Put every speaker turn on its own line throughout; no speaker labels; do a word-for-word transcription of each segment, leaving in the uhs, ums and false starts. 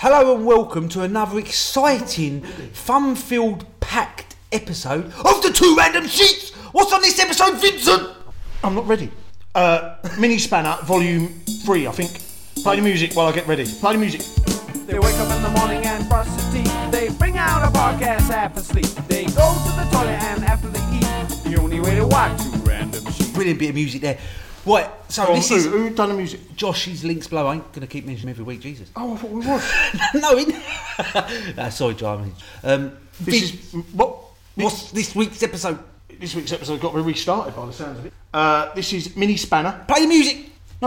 Hello and welcome to another exciting, fun-filled, packed episode of the Two Random Sheets. What's on this episode, Vincent?
I'm not ready. Uh, Mini Spanner, Volume three, I think. Play the music while I get ready. Play the music.
They wake up in the morning and brush their teeth. They bring out a podcast half asleep. They go to the toilet and after they eat, the only way to watch Two Random Sheets.
Brilliant bit of music there. Right, so
Oh,
this
who,
is
who done the music?
Josh's Links Below. I ain't going to keep mentioning every week, Jesus.
Oh, I thought we was.
no, it... no, sorry, John. Um,
This
Vin-
is what?
what's this week's episode?
This week's episode got to be restarted by the sounds of it. Uh, this is Mini Spanner.
Play the music.
No,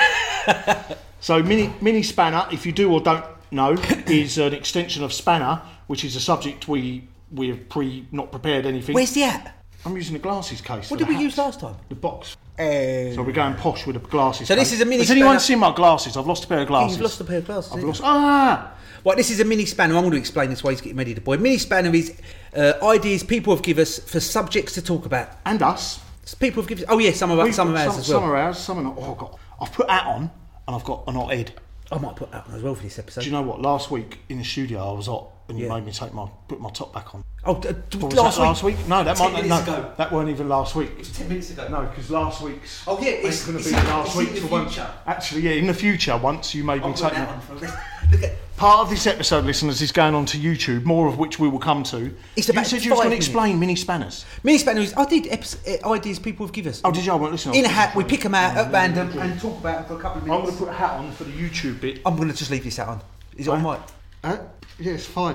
so Mini Mini Spanner, if you do or don't know, is an extension of Spanner, which is a subject we we have pre not prepared anything.
Where's the hat?
I'm using the glasses case.
What
for
did
the
we use
hats.
last time?
The box.
Uh,
So we're going posh with the glasses.
So this
case.
is a mini
Has anyone
spanner-
seen my glasses? I've lost a pair of glasses.
You've lost a pair of glasses.
I've
haven't
lost.
you?
Ah.
Right, this is a mini spanner. I'm going to explain this while he's getting ready to boy. Mini spanner is uh, ideas people have given us for subjects to talk about.
And us.
People have given. Oh yeah, some of us,
We've
some of
got
ours
some,
as well.
Some are ours, some are not. Oh, I've, got, I've put that on, and I've got an hot head.
I might put that on as well for this episode.
Do you know what? Last week in the studio, I was hot, and you
Yeah.
made me take my put my top back on.
Oh, d- d-
What was
last,
that, last week? No, that
Ten
might
minutes
no,
ago.
that weren't even last week.
ten minutes ago.
No, because last week's.
Oh, yeah, it's-
going to
it's
be
in-
last
it's
week.
in the
for once.
future.
Actually, yeah, in the future, once you made me
I'll
take
put
my.
that on for Look at.
Part of this episode, listeners, is going on to YouTube, more of which we will come to.
It's
you
about
said you were
five
going to
minutes.
explain mini spanners.
Mini spanner is. I did epi- uh, ideas people have given us.
Oh, did you? I won't listen.
In a hat, we pick them out at random and talk about them for a couple of
I'm
minutes.
going to put a hat on for the YouTube bit.
I'm going to just leave this hat on. Is it on right?
Huh? Yeah, it's fine.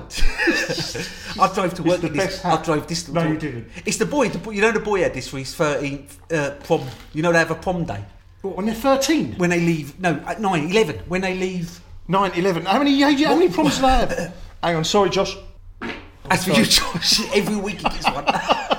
I drove to work
the
in this.
best hat.
I drove this.
No,
to-
you didn't.
It's the boy, the boy. You know the boy had this for his thirteenth uh, prom. You know they have a prom day
What, when they're thirteen?
when they leave. No, at nine, eleven. When they leave.
nine, eleven. How many, how many proms do they have? Hang on, sorry, Josh.
As for you, Josh, every week he gets one.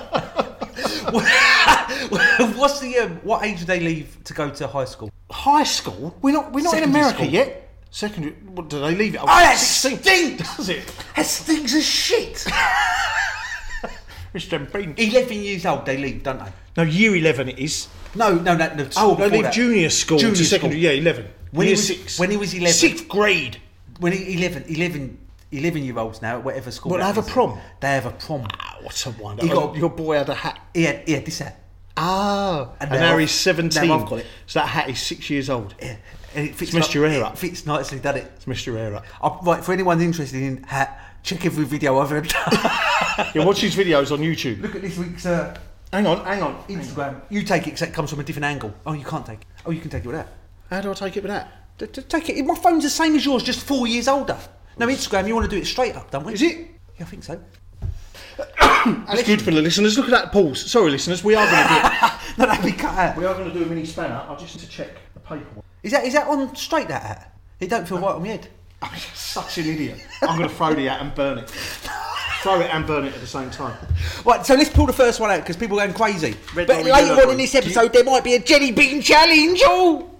What's the um, what age do they leave to go to high school?
High school? We're not, we're not in
Secondary
America
school.
yet. Secondary, what, do they leave it?
Oh, that
sixteen.
stinks!
Does it?
That stinks as shit.
Mister Bean.
Eleven years old, they leave, don't they?
No, year eleven it is.
No, no, no. no
Oh, they
before
leave
that.
junior school
Junior
to secondary,
school.
yeah, eleven.
When
year
he was-
six.
when he was eleven.
Sixth grade.
When he, eleven, eleven, eleven year olds now, at whatever school.
What,
that
they have a
is,
prom?
They have a prom.
Ah, what a wonder.
He got-
Oh, your boy had a hat.
He had, he had this hat.
Oh. And,
And
now,
now-
he's seventeen.
now I've got it.
So that hat is six years old.
Yeah. And it fits
It's messed your hair
it
up.
fits nicely, doesn't it?
It's Mister Era.
Uh, right, for anyone interested in hat, check every video I've ever done.
Yeah, watch his videos on YouTube.
Look at this week's uh,
Hang on, hang on.
Instagram. You take it because it comes from a different angle. Oh, you can't take it. Oh, you can take it with that.
How do I take it with that?
T- t- Take it. My phone's the same as yours, just four years older. No, Instagram, you want to do it straight up, don't we?
Is it?
Yeah, I think so.
That's good for the listeners. Look at that pause. Sorry, listeners, we are going to do it.
No, that'd be cut out.
We are going to do a mini spanner. I just need to check the paperwork.
Is that is that on straight, that hat? It don't feel right on my head.
I'm such an idiot. I'm going to throw the hat and burn it. Throw it and burn it at the same time.
Right, so let's pull the first one out because people are going crazy.
Red
but
lorry,
later
yellow
on in
lorry.
this episode, there might be a jelly bean challenge. Oh!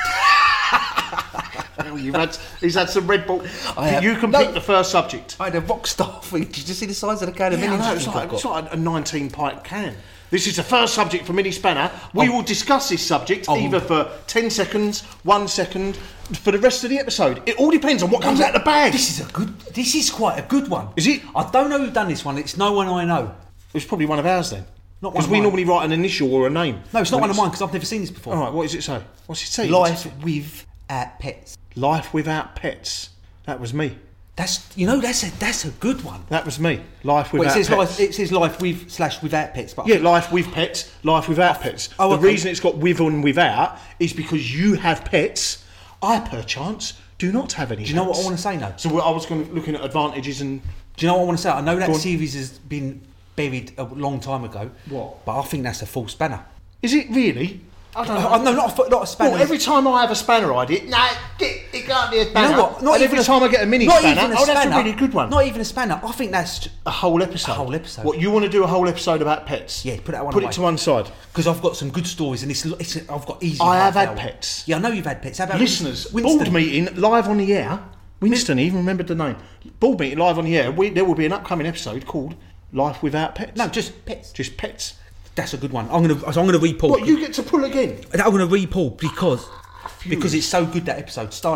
Oh, you've had, he's had some Red Bull.
I have.
You can
No.
pick the first subject.
I had a rock star thing. Did you see the size of the can of
Yeah, I
energy
know, it's
drink
like,
I've
it's
got?
like a nineteen pint can. This is the first subject for Mini Spanner. We
Oh.
will discuss this subject
Oh.
either for ten seconds, one second, for the rest of the episode. It all depends on what comes out of the bag.
This is a good. This is quite a good one.
Is it?
I don't know who's done this one. It's no one I know.
It's probably one of ours then.
Not one
Because
of
we
mine.
normally write an initial or a name.
No, it's not
When
one of mine because I've never seen this before.
All right, what does it say? What's it say?
Life with uh, pets.
Life without pets. That was me.
That's you know that's a that's a good one.
That was me. Life
Well,
without
it says
pets.
life. It says life with slash without pets. But
Yeah, life with pets, life without pets.
oh,
the
okay.
reason it's got with and without is because you have pets. I, perchance, do not have any.
do you know what I want to say now?
So I was going to looking at advantages and
Do you know what I want to say? I know that
Go on.
series has been buried a long time ago.
What?
But I think that's a full spanner.
is it really? I don't
Oh, no, not a, not a spanner.
Well, every time I have a spanner idea, no, it, it can't be a spanner.
You know what? Not
and
even
every
a-
time I get a mini
not
spanner,
even a
oh, that's
spanner,
a really good one.
Not even a spanner. I think that's
a whole episode.
A whole episode.
What, you want to do a whole episode about pets?
Yeah, put that one
Put
away.
it to one side.
because I've got some good stories and it's, it's I've got easy.
I have
half
had
hour.
pets.
Yeah, I know you've had pets. How about
Listeners,
Winston?
board meeting live on the air. Winston even remembered the name. Board meeting live on the air. We, there will be an upcoming episode called Life Without Pets.
No, just pets.
Just pets.
That's a good one. I'm gonna. So I'm gonna re-pull.
What, you get to pull again?
I'm gonna re-pull because because it's so good that episode. Start that.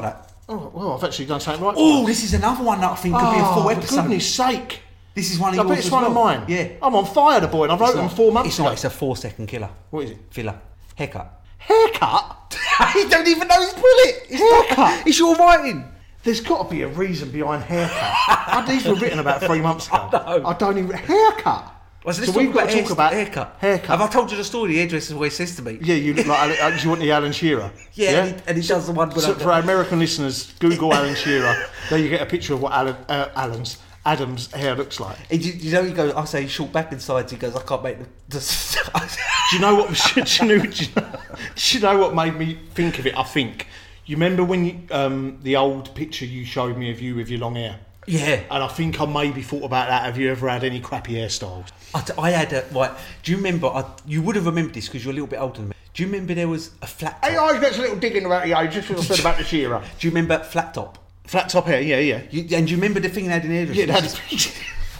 Oh, well, I've actually done something right.
Oh, this is another one that I think could be a full
for
episode.
goodness sake.
This is one of
I
yours
bet it's
as
one
well.
of mine.
Yeah.
I'm on fire, the boy, and I wrote
It's
them
not-
four months
It's
ago.
not, it's a four second killer.
What is it?
Filler. Haircut.
Haircut?
You don't even know his bullet. It's
Haircut?
Not, it's your writing.
There's got to be a reason behind haircut. These were written about three months ago.
I know.
I don't even... Haircut?
Well, so let's
So
talk
we've got
about
to talk
hair-
about
haircut.
haircut.
Have I told you the story the hairdresser always says to me?
Yeah, you look like... Alan, do you want the Alan Shearer?
Yeah, and he, and he does the one...
So for our American listeners, Google Alan Shearer. There you get a picture of what Alan, uh, Alan's... Adam's hair looks like.
And you, you know, he goes, I say short back and sides, he goes, I can't make the... the
Do you know what? Do you know, do you know, do you know what made me think of it? I think you remember when you, um, the old picture you showed me of you with your long hair.
Yeah.
And I think I maybe thought about that. Have you ever had any crappy hairstyles?
I, t- I had a... Right, do you remember... I, you would have remembered this because you're a little bit older than me. Do you remember there was a flat top?
Hey, I got a little digging about the age. Just what I said about the Shearer.
Do you remember flat top?
Flat top hair, yeah, yeah.
You, and do you remember the thing they had in hairdressers?
Yeah, that's.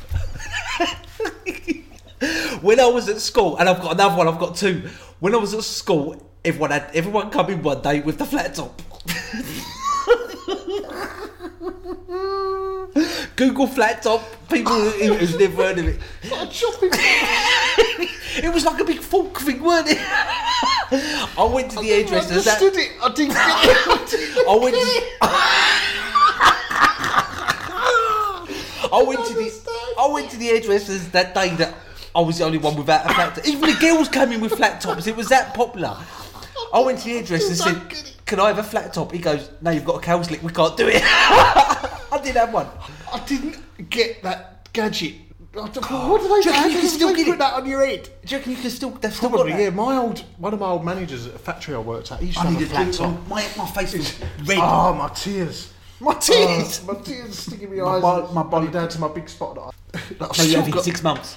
When I was at school, and I've got another one, I've got two. When I was at school, everyone had everyone come in one day with the flat top. Google flat top. People who- who's never heard of it.
Like a chopping.
It was like a big fork thing, weren't it? I went to the
I
hairdressers. that-
understood it. I didn't get it.
I went to. I went to the. I went to the hairdressers that day that I was the only one without a flat top. Even the girls came in with flat tops. It was that popular. I went to the hairdresser and said, "Can I have a flat top?" He goes, "No, you've got a cow slick. We can't do it." I did have one.
I didn't get that gadget. I don't, what did they
do you reckon
do?
you can still get
put
it?
that on your head?
Do you reckon you can still? They've still got
Probably,
that?
yeah. My old, one of my old managers at a factory I worked at, he used to
I
have a
needed
flat
to.
top.
My my face was red.
Oh, my tears.
My tears.
Oh, my tears sticking in my,
My
eyes.
bo- my
My
body-
body down to my big spot. That I, that I've
No, you
still
had it
got.
six months.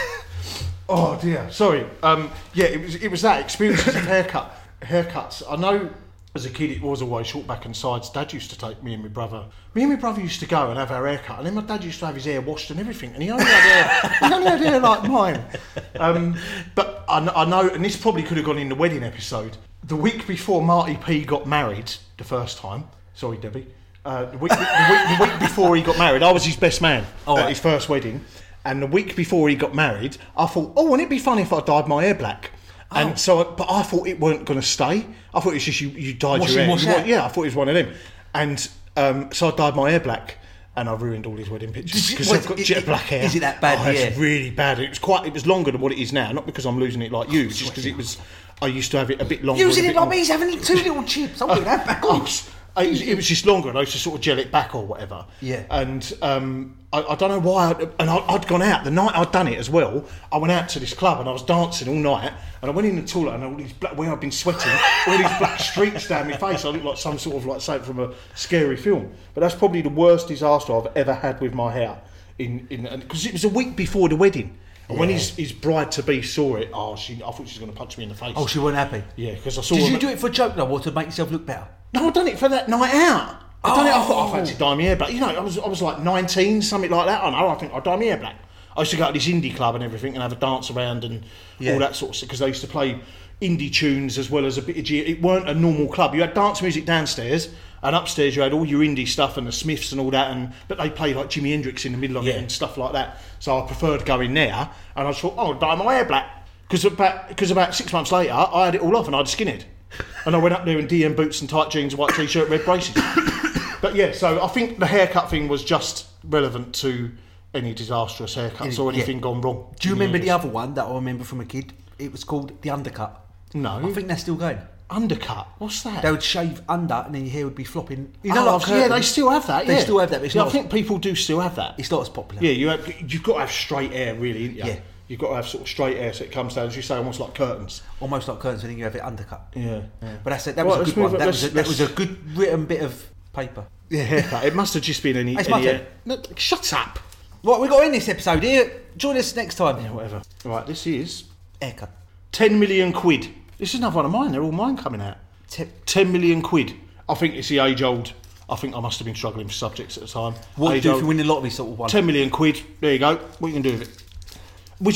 Oh dear. Sorry. Um, yeah, it was. It was that experiences of haircut. Haircuts. I know. As a kid, it was always short back and sides. Dad used to take me and my brother. Me and my brother used to go and have our hair cut, and then my dad used to have his hair washed and everything. And he only had hair. He only had hair like mine. Um, but I, kn- I know, and this probably could have gone in the wedding episode. The week before Marty P got married, the first time. Sorry, Debbie. Uh, the, week, the, week, the week before he got married, I was his best man
Oh,
at
right.
his first wedding. And the week before he got married, I thought, oh, wouldn't it be funny if I dyed my hair black? And
Oh.
so, but I thought it weren't going to stay. I thought it was just you, you dyed
Wash
your
in,
hair.
wash
You
out.
want- yeah, I thought it was one of them. And um, so I dyed my hair black, and I ruined all his wedding pictures
Did you-
because
what,
I've got
it-
jet
it-
black hair.
is it that bad,
Oh, it's
yeah?
really bad. It was quite. It was longer than what it is now. Not because I'm losing it like you, just because it was. I used to have it a bit longer.
Using
and a
it
bit
like
more-
me, he's having two little chips. I'm doing that back
I
on.
was- it was, it was just longer, and I used to sort of gel it back or whatever.
Yeah.
And um, I, I don't know why. I'd, and I, I'd gone out the night I'd done it as well. I went out to this club and I was dancing all night. And I went in the toilet and all these black, where I'd been sweating, all these black streaks down my face. I looked like some sort of like something from a scary film. But that's probably the worst disaster I've ever had with my hair. In in because it was a week before the wedding. And when his, his bride to be saw it, oh, she I thought she was going to punch me in the face.
Oh, she wasn't happy.
Yeah, because I saw.
Did
her-
you do it for a joke though, or to make yourself look better?
No, I done it for that night out. I done it. I thought
Oh.
I fancied dye my hair black. You know, I was I was like nineteen, something like that. I know. I think I dye my hair black. I used to go to this indie club and everything and have a dance around and
Yeah.
all that sort of stuff because they used to play indie tunes as well as a bit of G. It weren't a normal club. You had dance music downstairs and upstairs you had all your indie stuff and the Smiths and all that. And but they played like Jimi Hendrix in the middle of
Yeah.
it and stuff like that. So I preferred going there. And I thought, oh, I'll dye my hair black because about because about six months later I had it all off and I had a skinhead. And I went up there in D M boots and tight jeans, white t-shirt, red braces. But yeah, so I think the haircut thing was just relevant to any disastrous haircuts or
Yeah.
anything gone wrong.
Do you
in
remember the
hairdressing.
other one that I remember from a kid? It was called the undercut.
No.
I think they're still going.
Undercut? What's that?
They would shave under and then your hair would be flopping. You
Oh,
know, like
yeah, they
curtains.
still have that.
They
yeah.
still have that, but it's
yeah,
not
I think people do still have that.
It's not as popular.
Yeah, you have, you've got to have straight hair, really. Ain't you?
Yeah.
You've got to have sort of straight hair so it comes down, as you say, almost like curtains.
Almost like curtains, and then you have it undercut.
Yeah.
But that's it. That
Right,
was a
let's
good one.
move on.
That was, a,
Let's-
that was a
let's-
good written bit of paper.
Yeah, haircut. It must have just been any.
It's
any
my turn.
hair- No, shut up.
What we got in this episode here? Join us next time.
Yeah, whatever. Right, this is
Haircut.
ten million quid. This is another one of mine. They're all mine coming out.
Te-
ten million quid. I think it's the age old. I think I must have been struggling for subjects at the time.
What do you
Age
do if
old.
you win the lottery sort of one?
ten million quid. There you go. What you can do with it? Which is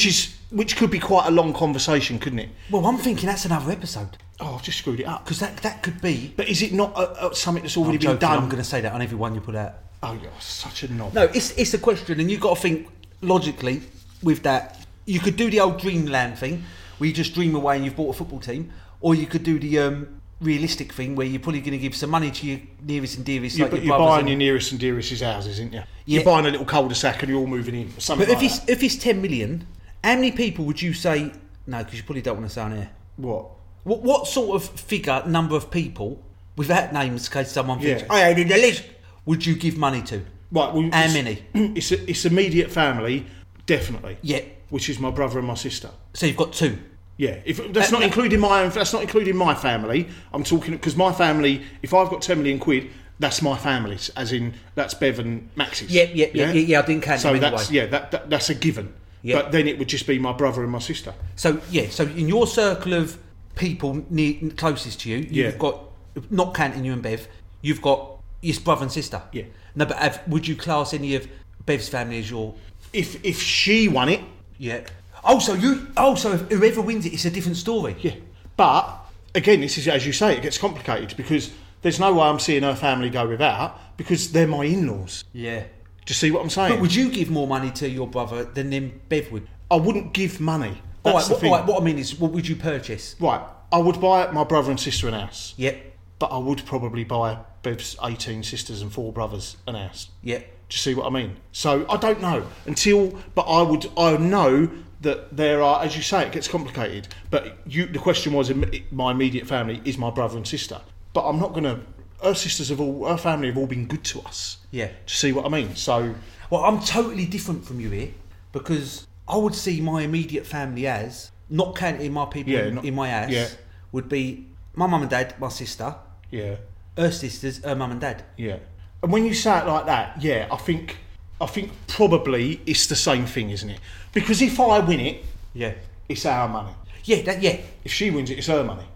which could be quite a long conversation, couldn't it?
Well, I'm thinking that's another episode.
Oh, I've just screwed it up.
Because that, that could be...
But is it not uh, uh, something that's already
I'm
been
joking,
done?
I'm going to say that on every one you put out.
Oh, you're such a knob.
No, it's it's a question, and you've got to think logically with that. You could do the old dreamland thing, where you just dream away and you've bought a football team, or you could do the um, realistic thing, where you're probably going to give some money to your nearest and dearest.
Yeah,
like
but
your
you're buying
and...
your nearest and dearest's houses, isn't you?
Yeah.
You're buying a little cul-de-sac and you're all moving in. Or something
But if
like
it's
that.
if it's ten million, how many people would you say no? Because you probably don't want to say on air.
What?
What what sort of figure, number of people, without names, in case someone thinks,
Yeah.
I ain't in the list, would you give money to?
Right, well,
How
it's,
many?
It's a, it's immediate family, definitely.
Yeah.
Which is my brother and my sister.
So you've got two.
Yeah, if that's
Uh,
not
no.
including my own, that's not including my family. I'm talking because my family. If I've got ten million quid, that's my family's. As in, that's Bev and Max's.
Yeah, yeah, yeah, yeah. yeah I didn't count
So
them anyway.
that's yeah, that, that that's a given.
Yeah.
But then it would just be my brother and my sister.
So yeah, so in your circle of people near, closest to you, you've
Yeah.
got, not counting you and Bev, you've got your brother and sister.
Yeah.
No, but have, would you class any of Bev's family as your?
If if she won it,
Yeah. Oh, so you. Oh, so if whoever wins it, it's a different story.
yeah. But again, this is as you say, it gets complicated because there's no way I'm seeing her family go without because they're my in-laws.
Yeah.
Do you see what I'm saying?
But would you give more money to your brother than them Bev would?
I wouldn't give money.
All
That's
right,
the
what,
thing.
all right, what I mean is, what would you purchase?
Right, I would buy my brother and sister an house,
Yep.
but I would probably buy Bev's eighteen sisters and four brothers an house.
Yep.
Do you see what I mean? So I don't know until, but I would, I know that there are, as you say, it gets complicated. But you, the question was, im- my immediate family is my brother and sister. But I'm not going to. Her sisters have all, her family have all been good to us.
Yeah.
Do you see what I mean? So
Well, I'm totally different from you here because I would see my immediate family as, not counting my people
Yeah,
in,
not-
in my house,
yeah.
would be my mum and dad, my sister,
yeah,
her sisters, her mum and dad.
yeah. And when you say it like that, yeah, I think, I think probably it's the same thing, isn't it? Because if I win it,
Yeah.
it's our money.
Yeah, that, yeah.
If she wins it, it's her money.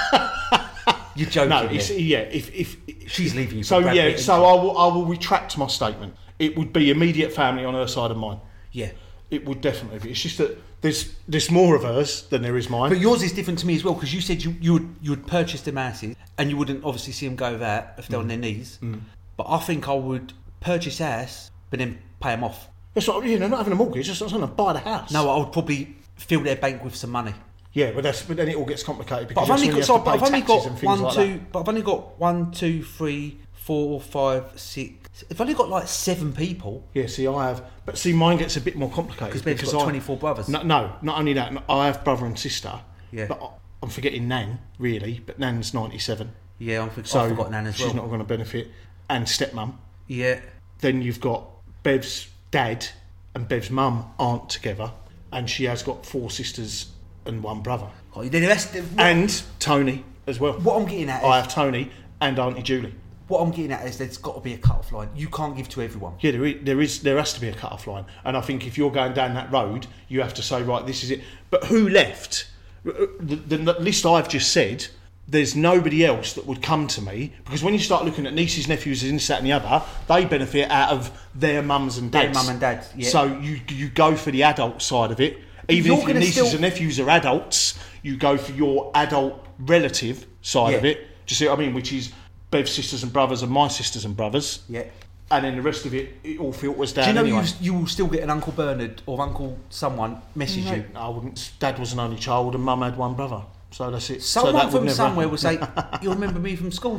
You're joking.
No,
yeah.
it's, yeah. If, if
She's leaving you for
So
Brad
yeah,
Pitt, isn't
so I will, I will retract my statement. It would be immediate family on her side and mine.
Yeah.
It would definitely be. It's just that there's there's more of hers than there is mine.
But yours is different to me as well because you said you, you would you would purchase them houses and you wouldn't obviously see them go without if they're
Mm.
on their knees. But I think I would purchase a house but then pay them off.
That's what, you know, not having a mortgage. Just trying to buy the house.
No, I would probably fill their bank with some money.
Yeah, but that's but then it all gets complicated
But
because
I've only
that's
got,
when
so
you have
I've
to pay
only
taxes
got
and things
one,
like
two,
that.
but I've only got one, two, three, four, five, six. I've only got like seven people.
Yeah, see, I have, but see, mine gets a bit more complicated
'Cause Ben's got
I-
twenty-four brothers.
No, no, not only that, I have brother and sister.
Yeah.
But I- I'm forgetting Nan, really. But Nan's ninety-seven,
Yeah, I'm for,
so
I've forgotten Nan as
she's
well.
not going to benefit. And stepmum.
Yeah,
Then you've got Bev's dad and Bev's mum aren't together, and she has got four sisters and one brother,
oh, the rest, what,
and Tony as well.
what I'm getting at
I
is
have Tony and Auntie Julie.
what I'm getting at is there's got to be a cut-off line. You can't give to everyone.
Yeah, there is, there is, there has to be a cut-off line, and I think if you're going down that road, you have to say, right, this is it. But who left? The, the list I've just said, there's nobody else that would come to me because when you start looking at nieces, nephews, and this, that, and the other, they benefit out of their mums and
Their
dads.
mum and dads, yeah.
So you you go for the adult side of it. Even
You're
if your
gonna
nieces
still-
and nephews are adults, you go for your adult relative side of
Yeah.
it. Do you see what I mean? Which is Bev's sisters and brothers and my sisters and brothers.
Yeah.
And then the rest of it, it all filters down.
Do you know
anyway.
you, you will still get an Uncle Bernard or Uncle someone message you?
I wouldn't. Dad was an only child, and Mum had one brother. So that's it. so
Someone
that would
from
never
somewhere
happen.
will say, "You remember me from school?"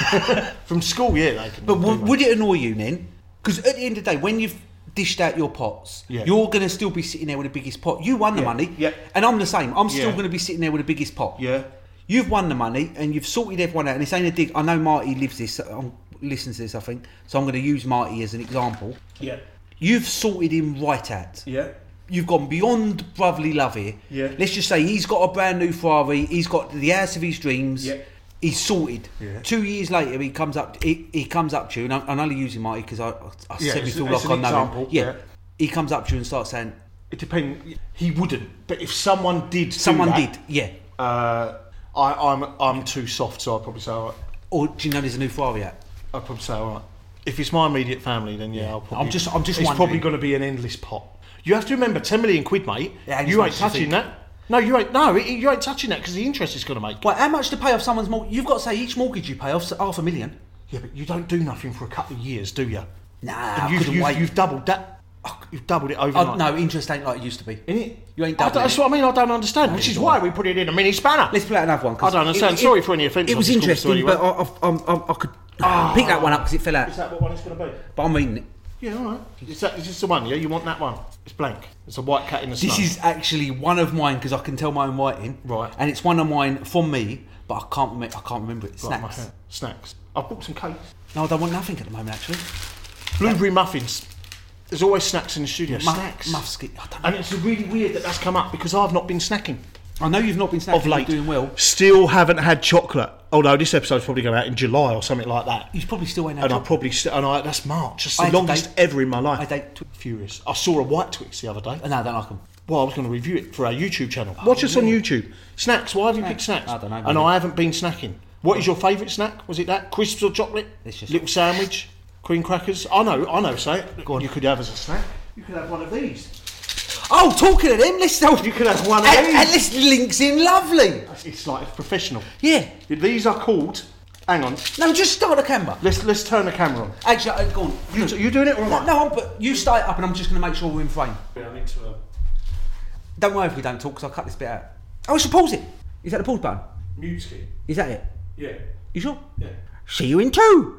From school, yeah, they can.
But
do
w-
that.
would it annoy you then? Because at the end of the day, when you've dished out your pots,
Yeah.
you're going to still be sitting there with the biggest pot. You won the
Yeah.
money,
Yeah.
and I'm the same. I'm still
Yeah.
going to be sitting there with the biggest pot.
Yeah.
You've won the money, and you've sorted everyone out. And this ain't a dig. I know Marty lives this. I'm listens to this, I think. So I'm going to use Marty as an example.
Yeah.
You've sorted him right out.
Yeah.
You've gone beyond brotherly love here.
Yeah.
Let's just say he's got a brand new Ferrari. He's got the house of his dreams.
Yeah.
He's sorted.
Yeah.
Two years later, he comes up. He, he comes up to you, and I'm, I'm only using Marty because I, I
Yeah,
said me
it's-
feel
it's
like I
an
know
example,
him. Yeah.
yeah.
He comes up to you and starts saying,
It depends. He wouldn't. But if someone did, do
"Someone
that,
did, yeah."
Uh, I, I'm I'm too soft, so I'd probably say all right.
Or do you know there's a new Ferrari out?
I'd probably say all right. If it's my immediate family, then yeah, I'll probably.
I'm just- I'm just
It's
wondering.
probably going to be an endless pot. You have to remember, ten million quid, mate.
Yeah,
you ain't touching
think.
that. No, you ain't. No, you ain't touching that because the interest is going to make.
Well, how much to pay off someone's mortgage? You've got to say each mortgage you pay off half a million.
Yeah, but you don't do nothing for a couple of years, do you?
Nah,
and
I
you've,
couldn't
you've,
wait.
you've doubled that. Oh, you've doubled it
Oh,
overnight.
no, interest ain't like it used to be.
Innit?
You ain't
I
doubling
don't- That's
it.
what I mean. I don't understand.
No,
which is
you're
why
right.
we put it in a mini spanner.
Let's play another one. 'cause
I don't understand.
it-
Sorry
it-
for any offence
It
on
was
this call,
interesting,
sorry,
but
right?
I, I, I, I could pick that one up because it fell out.
Is that what one it's going to be?
But I'm reading it.
Yeah, all right. Is, that, is this the one, yeah? You want that one? It's blank. It's a white cat in the snow.
This is actually one of mine because I can tell my own writing.
Right.
And it's one of mine from me, but I can't remember. I can't remember it.
Right, my
Snacks.
hand. Snacks. I've bought some cakes.
No, I don't want nothing at the moment. Actually,
Blueberry muffins. There's always snacks in the studio.
Muff,
snacks.
muff ski. I don't know.
And it's really weird that that's come up because I've not been snacking.
I know you've not been snacking.
Of late.
You're doing well.
Still haven't had chocolate. Although this episode's probably going out in July or something like that.
You probably still ain't had
And I
chocolate.
probably st- and I that's March. That's
I
the
had to
longest
date-
ever in my life.
I date Twi-
Furious. I saw a white Twix the other day.
No, I don't like them.
Well, I was going to review it for our YouTube channel. Watch us on YouTube. Snacks. Why have you picked snacks?
I don't know,
And
really.
I haven't been snacking. What is your favourite snack? Was it that crisps or chocolate?
It's just-
Little sandwich, cream crackers. I know. I know. Say it. Go on. You could have as a snack. You could have one of these.
Oh, talking of them, let's tell
You could have one of
and,
these.
and this links in lovely.
It's like it's professional.
Yeah.
These are called. Hang on.
No, just start the camera.
Let's let's turn the camera on.
Actually, uh, go on.
You, you doing it or am
No,
I?
no, I'm- but you start it up, and I'm just going to make sure we're in frame.
Yeah, I need to. Uh,
Don't worry if we don't talk, because I'll cut this bit out. Oh, I should pause it. Is that the pause button?
mute ski.
Is that it?
Yeah.
You sure?
Yeah.
See you in two.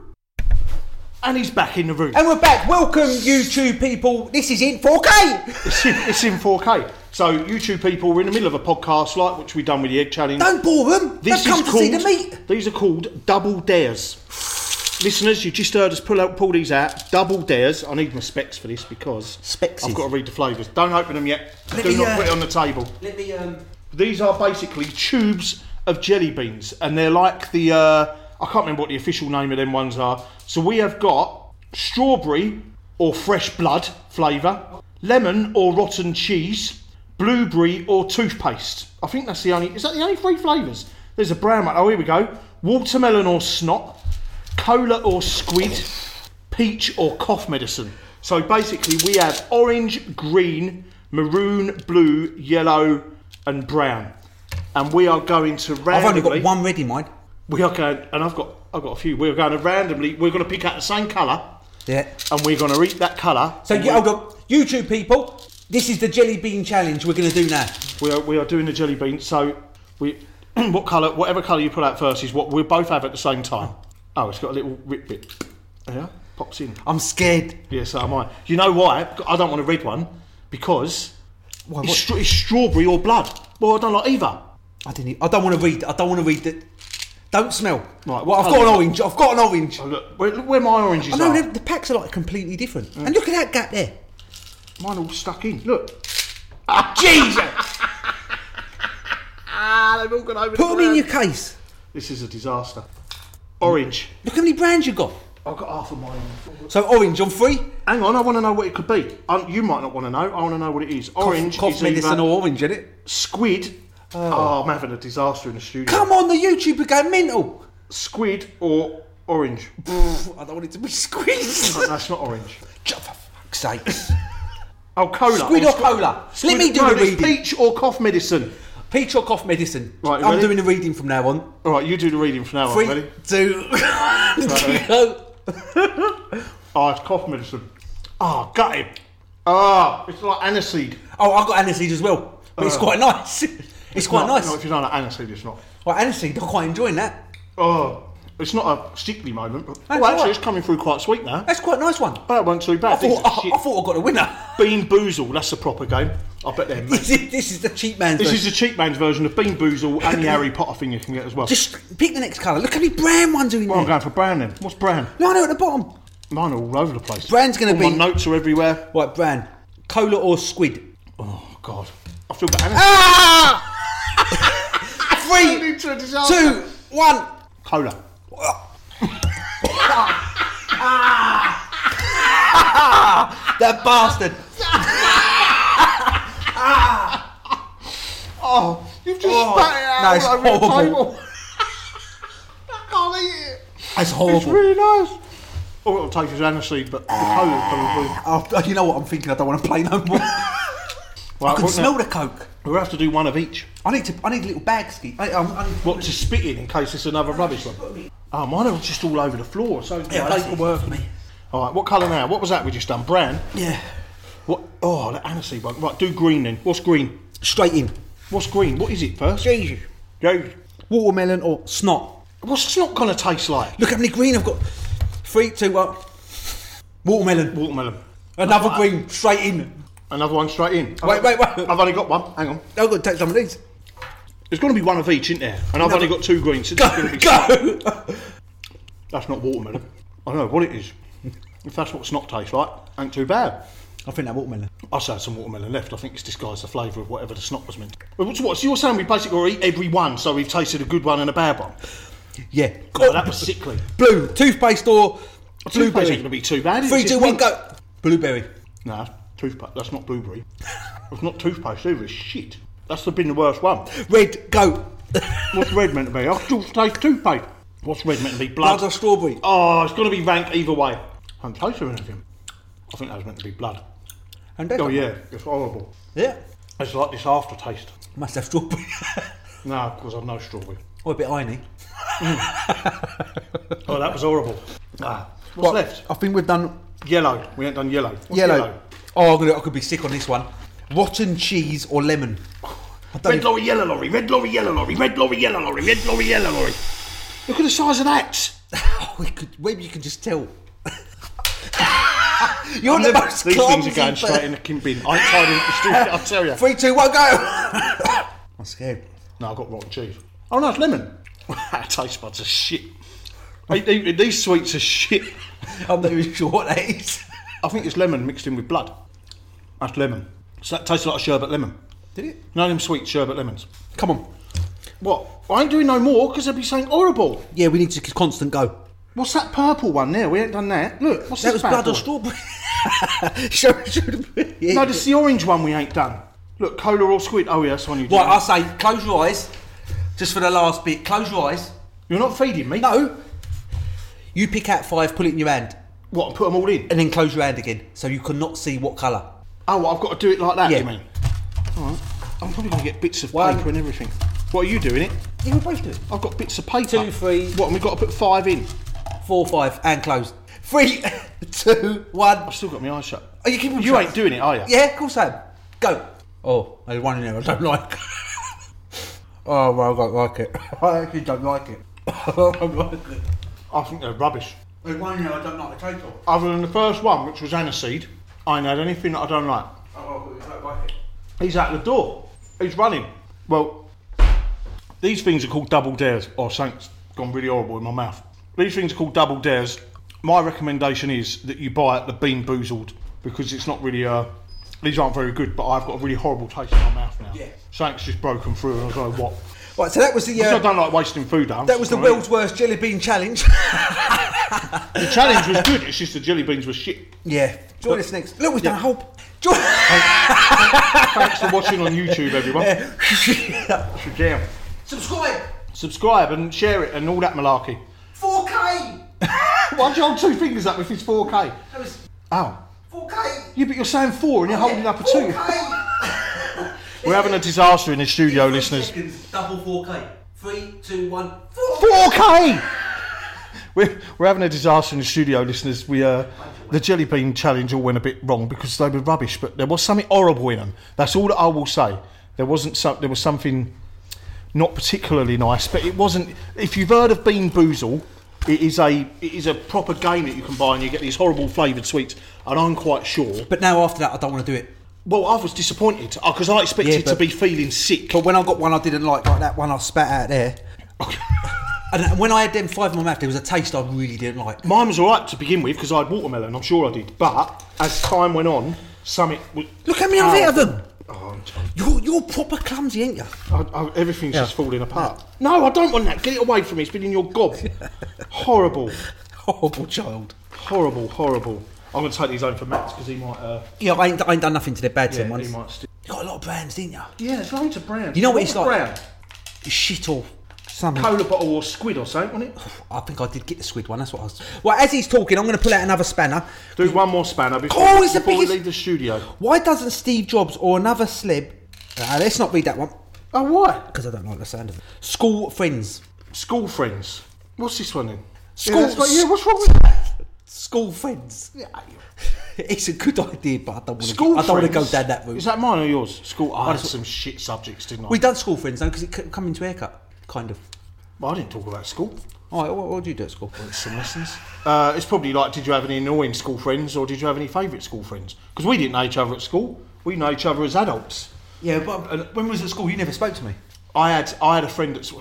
And he's back in the room.
And we're back. Welcome, YouTube people. This is in four K.
It's in, it's in four K. So, YouTube people, we're in the middle of a podcast like which we've done with the Egg Challenge.
Don't bore them.
This
They've come
is
to
called,
see the meat.
These are called Double Dares. Listeners, you just heard us pull out, pull these out. Double Dares. I need my specs for this because
Spexes.
I've got to read the flavours. Don't open them yet.
Let
Do
me,
not
uh,
put it on the table.
Let me. Um.
These are basically tubes of jelly beans, and they're like the uh, I can't remember what the official name of them ones are. So we have got strawberry or fresh blood flavour, lemon or rotten cheese, blueberry or toothpaste. I think that's the only. Is that the only three flavours? There's a brown one. Oh, here we go. Watermelon or snot, cola or squid, peach or cough medicine. So basically, we have orange, green, maroon, blue, yellow, and brown. And we are going to randomly.
I've only got one ready, mine.
We are going, and I've got, I've got a few. We're going to randomly. We're going to pick out the same colour,
Yeah.
and we're going to eat that colour.
So,
and
yeah,
we-
hold on. YouTube people, this is the jelly bean challenge we're going to do now.
We are, we are doing the jelly bean. So we, what colour, whatever colour you put out first is what we both have at the same time. Oh, it's got a little rip bit. Yeah, pops in.
I'm scared.
Yeah, so am I. You know why? I don't want a red one because
Why,
it's,
what?
stra- it's strawberry or blood. Well, I don't like either.
I didn't. I don't want to read. I don't want to read it. Don't smell.
Right,
well,
what
I've
colour
got an
is it?
orange. I've got an orange.
Oh, look, where, look where my oranges
I know
are.
the, the packs are like completely different. And look at that gap there.
Mine all stuck in. Look.
Jesus!
Ah, they've all gone over.
Put them in your case.
This is a disaster. Orange.
Look how many brands you got.
I've got half of mine on.
So orange on three.
Hang on, I want to know what it could be. Um, you might not want to know. I want to know what it is. Orange
cough,
is
cough medicine
either
or orange, isn't it?
squid. Oh. I'm having a disaster in the studio.
Come on, the YouTube are going mental.
Squid or orange.
I don't want it to be squeezed.
No, that's not orange.
For fuck's sakes.
Oh, cola.
Squid
Oh,
or
squ-
cola?
Squid-
Let me do
no,
the
it's
reading.
peach or cough medicine.
Peach or cough medicine.
Right, you
I'm
ready?
doing the reading from now on.
All right, you do the reading from now on.
Three,
Ready?
two,
ready?
go.
Oh, it's cough medicine. Oh, got it. Ah, it's like aniseed.
Oh, I've got aniseed as well. But it's
Uh,
quite nice. It's quite
No,
nice.
No, if you don't like aniseed, it's not.
Well, aniseed, I'm quite enjoying that.
Oh, it's not a stickly moment. But, oh,
That's
actually,
alright.
it's coming through quite sweet now.
That's quite a nice one.
That wasn't too
I
bad. These
thought,
are
I,
shit.
I thought I got a winner.
Bean Boozle, that's a proper game. I bet they're
This
mad.
is, this is the cheap man's
This
version.
is the cheap man's version of Bean Boozle and the Harry Potter thing you can get as well.
Just pick the next colour. Look how many brown ones are in
Well, I'm
there.
going for brown then. What's brown?
No, no, at the bottom.
Mine are all over the place.
Brown's gonna
All
be-
My notes are everywhere.
Right, brown. Cola or squid?
Oh, God. I feel bad.
Ah! Three,
Into a disaster.
two, one.
Cola.
That bastard.
Oh, you've just
Oh,
spat it out
no, it's
all over the
horrible.
table. I can't eat it.
That's
It's
horrible.
really nice. All it'll take is aniseed, but the cola's probably...
Oh, you know what I'm thinking? I don't want to play no more. I can
what
smell
now?
the coke.
We'll have to do one of each.
I need to. I need a little bag, Ski. I, um, I need
What, to spit in in case it's another rubbish one? Oh, mine are just all over the floor. So
Yeah, that's
paperwork.
it, me.
All right, what colour now? What was that we just done? Brown?
Yeah.
What? Oh, the aniseed one. Right, do green then. What's green?
Straight in.
What's green? What is it first?
Jesus.
Go.
Watermelon or snot.
What's snot going to taste like?
Look how many green I've got. Three, two, one. Watermelon.
Watermelon.
Another
Uh,
green. Straight in.
Another one straight in.
Wait, wait, wait.
I've only got one. Hang on.
I've got to take some of these.
There's going to be one of each, isn't there? And I've
No,
only
but-
got two greens. So
Go,
it's gonna be snot.
go.
That's not watermelon. I don't know what it is. If that's what snot tastes like, ain't too bad.
I think that watermelon.
I still had some watermelon left. I think it's disguised the flavour of whatever the snot was meant. Well, what's what? So you're saying we basically got to eat every one, so we've tasted a good one and a bad one?
Yeah.
God, that was sickly.
Blue. Toothpaste or
Toothpaste
blueberry.
ain't going to be too bad. is it?
Three,
It's
two,
just
one,
mint.
go. Blueberry.
No, that's toothpaste. That's not blueberry. It's not toothpaste either. It's shit. That's been the worst one.
Red. Go.
What's red meant to be? I still taste toothpaste. What's red meant to be? Blood.
Blood or strawberry.
Oh, it's going to be rank either way. I haven't tasted anything. I think that was meant to be blood.
And that
Oh
one.
yeah, it's horrible.
Yeah.
It's like this aftertaste.
Must have strawberry.
No, because I've no strawberry.
Or a bit irony.
Oh, that was horrible. Ah, what's
What?
left?
I think we've done
Yellow. We ain't done yellow. What's
yellow. Oh, I'm gonna, I could be sick on this one. Rotten cheese or lemon. I don't
Red
even-
lorry, yellow lorry, red lorry, yellow lorry, red lorry, yellow lorry, red lorry, yellow lorry. Look at the size of that.
Oh, we could, maybe you can just tell. You're the
Never-
most
These things are going
clumsy
straight in the kin bin. I ain't tied in the street, I'll tell you.
Three, two, one, go. I'm scared.
No, I've got rotten cheese. Oh no, it's lemon. That taste buds are shit. Hey, they- These sweets are shit.
I'm not even sure what that is.
I think it's lemon mixed in with blood. That's lemon. So that tastes like a sherbet lemon.
Did it?
No, them sweet sherbet lemons.
Come on.
What? I ain't doing no more because they'd be saying horrible.
Yeah, we need to constant go.
What's that purple one there? We ain't done that. Look, what's
That
this
was blood
bad
or
boy?
strawberry. show, show the, yeah.
No, this is the orange one we ain't done. Look, cola or squid. Oh yeah, that's the one you did.
Right, I say, close your eyes. Just for the last bit, close your eyes.
You're not feeding me.
No. You pick out five, put it in your hand,
What? And put them all in.
and then close your hand again, so you cannot see what colour.
Oh, well, I've got to do it like that.
Yeah.
You mean? All right. I'm probably going to get bits of
One.
paper and everything. What are you doing it?
You can both do it.
I've got bits of paper.
Two, three.
What? And we've got to put five in.
Four, five, and close. Three, two, one.
I've still got my eyes shut.
Oh, you keep them
You
shut.
ain't doing it, are you?
Yeah, of course I am. Go. Oh, there's one in there I don't like. Oh, well, I don't like it. I actually don't like it. I don't like it.
I think they're rubbish.
There's one in there I don't like the taste of.
Other than the first one, which was aniseed, I ain't had anything that I don't like.
Oh, I don't like it.
He's out the door. He's running. Well, these things are called double dares. Oh, something's gone really horrible in my mouth. These things are called double dares. My recommendation is that you buy it the Bean Boozled because it's not really. Uh, these aren't very good, but I've got a really horrible taste in my mouth now.
Yeah.
Something's just broken through, and I don't know what.
Right, so that was the
Because I
uh,
don't like wasting food. Though.
that was the
You know what I
world's worst jelly bean challenge.
mean? The challenge was good. It's just the jelly beans were shit.
Yeah. Join us next. Look, we've done a whole. Join.
Thanks for watching on YouTube, everyone. That's your jam.
Subscribe.
Subscribe and share it and all that malarkey.
four K.
Why'd you hold two fingers up if it's four K?
That was
Oh.
four K.
Yeah, but you're saying four and you're holding up a two.
four K.
We're having a disaster in the studio,
Three
listeners.
seconds, double four K. Three, two, one, four.
four K! We're, we're having a disaster in the studio, listeners. We uh, the jelly bean challenge all went a bit wrong because they were rubbish, but there was something horrible in them. That's all that I will say. There wasn't some, there was something not particularly nice, but it wasn't. If you've heard of Bean Boozle, it is a it is a proper game that you can buy, and you get these horrible flavoured sweets. And I'm quite sure.
But now after that, I don't want to do it.
Well, I was disappointed because I expected
Yeah,
to
but-
be feeling sick.
But when I got one I didn't like, like that one I spat out there. And when I had them five in my mouth, there was a taste I really didn't like.
Mine was alright to begin with because I had watermelon, I'm sure I did. But as time went on, something was.
Look how many I've
Oh.
eaten them.
Oh,
You're, you're proper clumsy, ain't you?
I, I, everything's
Yeah.
just falling apart. No, I don't want that. Get it away from me. It's been in your gob. Horrible.
Horrible child.
Horrible, horrible. I'm going to take these home for Max because he might. Uh,
Yeah, I ain't, I ain't done nothing to their bad to
yeah,
them
he
ones.
might still.
You got a lot of brands, didn't you?
Yeah, there's loads of brands.
You know what it's
was
like?
brand?
Shit all. Something.
Cola bottle or squid or something, wasn't it?
I think I did get the squid one. That's what I was. Well, as he's talking, I'm going to pull out another spanner.
Do one more spanner before,
Oh, it's the
before we
biggest-
leave the studio.
Why doesn't Steve Jobs or another celeb? Uh, let's not read that one
Oh, why?
because I don't like the sound of it. School friends.
School friends. What's this one then?
School-
Yeah, that's right. Yeah, what's wrong with that?
School friends.
Yeah.
It's a good idea, but I don't want to.
School
I don't want to go
friends?
down that route.
Is that mine or yours? School. I had
that's-
some shit subjects, didn't I?
We done school friends though because it c- come into haircut, kind of.
Well, I didn't talk about school.
All right, what, what did you do at school?
Some lessons. Uh, it's probably like, did you have any annoying school friends or did you have any favourite school friends? Because we didn't know each other at school. We know each other as adults.
Yeah, but uh, when we was at school, you never spoke to me.
I had I had a friend that's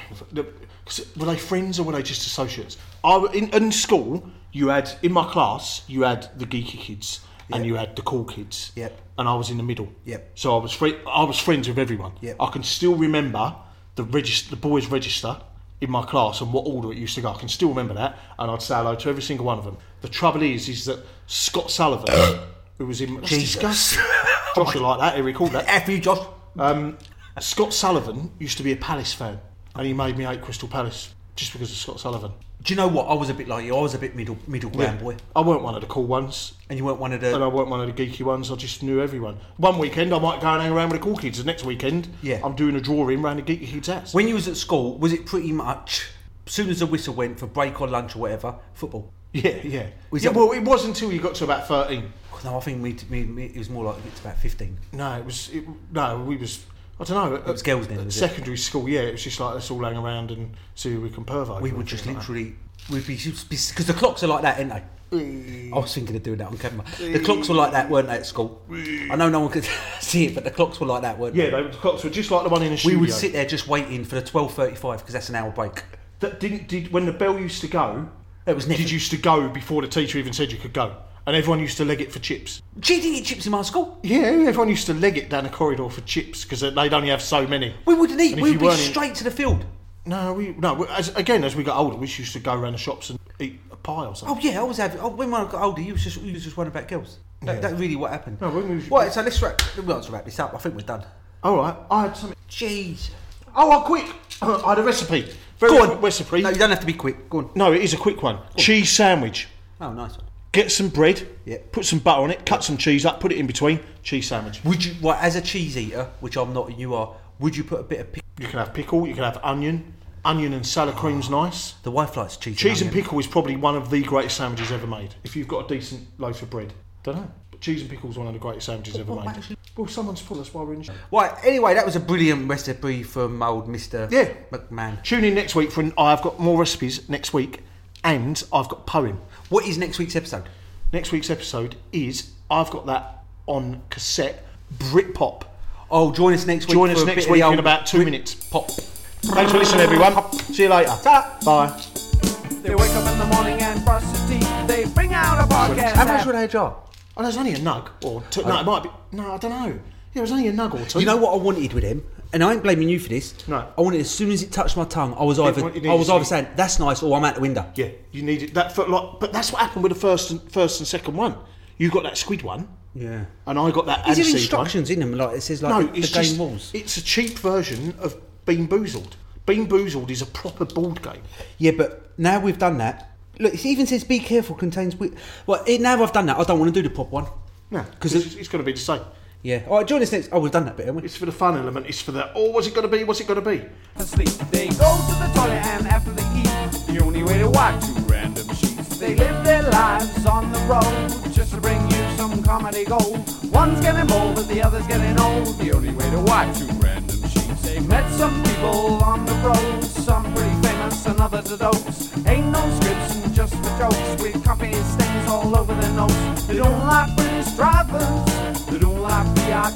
were they friends or were they just associates? I w- in, in school you had in my class you had the geeky kids and
Yep.
you had the cool kids.
Yep.
And I was in the middle.
Yep.
So I was fri- I was friends with everyone.
Yep.
I can still remember the register, the boys' register in my class and what order it used to go. I can still remember that, and I'd say hello to every single one of them. The trouble is, is that Scott Sullivan, who was in, that's
Jesus.
disgusting. Josh will like that. He recalled that.
F you, Josh.
Um, Scott Sullivan used to be a Palace fan, and he made me hate Crystal Palace just because of Scott Sullivan.
Do you know what? I was a bit like you. I was a bit middle middle ground boy,
I weren't one of the cool ones,
and you weren't one of
and
the.
I weren't one of the geeky ones. I just knew everyone. One weekend I might go and hang around with the cool kids. The next weekend,
Yeah.
I'm doing a drawing around the geeky kids' house.
When you was at school, was it pretty much? As soon as the whistle went for break or lunch or whatever, football.
Yeah, yeah.
Was
yeah
that-
well, it was until you got to about thirteen.
No, I think me, me, me it was more like it's about fifteen.
No, it was. It, no, we was. I don't know. It
was girls then,
At
was it?
secondary school, yeah, it was just like let's all hang around and see who we can perv over.
We
and
would just
things like that.
literally, we'd be because the clocks are like that, aren't they? I was thinking of doing that on camera. The clocks were like that, weren't they, at school? I know no one could see it, but the clocks were like that, weren't
Yeah,
they?
they, the clocks were just like the one in the
We
studio.
would sit there just waiting for the twelve thirty-five because that's an hour break.
That didn't did when the bell used to go.
It was never.
Did used to go before the teacher even said you could go, and everyone used to leg it for chips.
Gee, didn't eat chips in my school.
Yeah, everyone used to leg it down the corridor for chips because they'd only have so many.
We wouldn't eat.
And if
We
you
would be
weren't in-
straight to the field.
No, we no. As, again, as we got older, we used to go around the shops and eat a pie or something.
Oh yeah, I was having. Oh, when I got older, you was just you was just worrying about girls. That,
Yeah.
that really what happened.
No, when we was-
Right, so let's wrap. We've got to wrap this up. I think we're done.
All right, I had something.
Jeez.
Oh, oh quick! I had a recipe. Very
Go
quick
on.
recipe.
No, you don't have to be quick. Go on.
No, it is a quick one. Cheese sandwich.
Oh, nice one.
Get some bread.
Yeah.
Put some butter on it. Cut some cheese up. Put it in between. Cheese sandwich.
Would you, right, as a cheese eater, which I'm not, and you are, would you put a bit of pickle?
You can have pickle. You can have onion. Onion and salad cream's nice.
The wife likes cheese.
Cheese and
onion.
pickle is probably one of the greatest sandwiches ever made. If you've got a decent loaf of bread. Don't know. But cheese and pickle is one of the greatest sandwiches ever
what
made.
actually-
Well, someone's put us while we're in.
Right. Anyway, that was a brilliant recipe from old Mister
Yeah.
McMahon.
Tune in next week for an, I've got more recipes next week, and I've got a poem.
What is next week's episode?
Next week's episode is I've got that on cassette, Britpop.
Oh, join us next week.
Join
for
us
a
next
bit of
week
the
in
old
about two
Brit
minutes.
Pop.
Thanks for listening, everyone. See you later.
Ta.
Bye.
They wake up in the morning and brush their teeth. They bring out a podcast.
How much
app.
would I jar?
Oh, there's only a nug or two. No, it might be. No, I don't know. Yeah, it was only a nug or two.
You know what I wanted with him, and I ain't blaming you for this.
No.
I wanted as soon as it touched my tongue, I was either
what you
I was
need
either
is-
saying that's nice or I'm out the window.
Yeah, you needed that for like. But that's what happened with the first and first and second one. You got that squid one,
Yeah.
and I got that.
Is there
aniseed
instructions in them? Like it says, like
one.
the,
No,
the
it's
game
just.
rules.
It's a cheap version of Bean Boozled. Bean Boozled is a proper board game.
Yeah, but now we've done that. Look, it even says be careful contains. Wi- well, it, now I've done that, I don't want to do the pop one.
No,
'Cause
because it's, it's going to be the same.
Yeah. All right, join us next. Oh, we've done that bit, haven't we?
It's for the fun element. It's for the. Oh, what's it going to be? What's it going to be?
Asleep. They go to the toilet and after they eat, the only way to watch two random sheets. They live their lives on the road just to bring you some comedy gold. One's getting bold, but the other's getting old. The only way to watch two random sheets. They met some people on the road, some pretty famous and others are dopes. Ain't no scripts and just for jokes with coffee stains all over their nose. They don't like British drivers. They don't like V I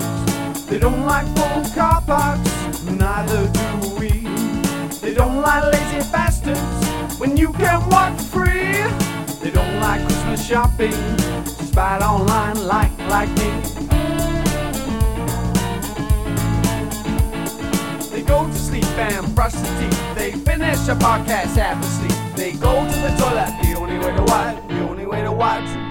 Ps. They don't like full car parks. Neither do we. They don't like lazy bastards when you can walk free. They don't like Christmas shopping. Just buy it online like like me. They go to sleep and brush their teeth. They finish a podcast half asleep. They go to the toilet. The only way to watch. The only way to watch.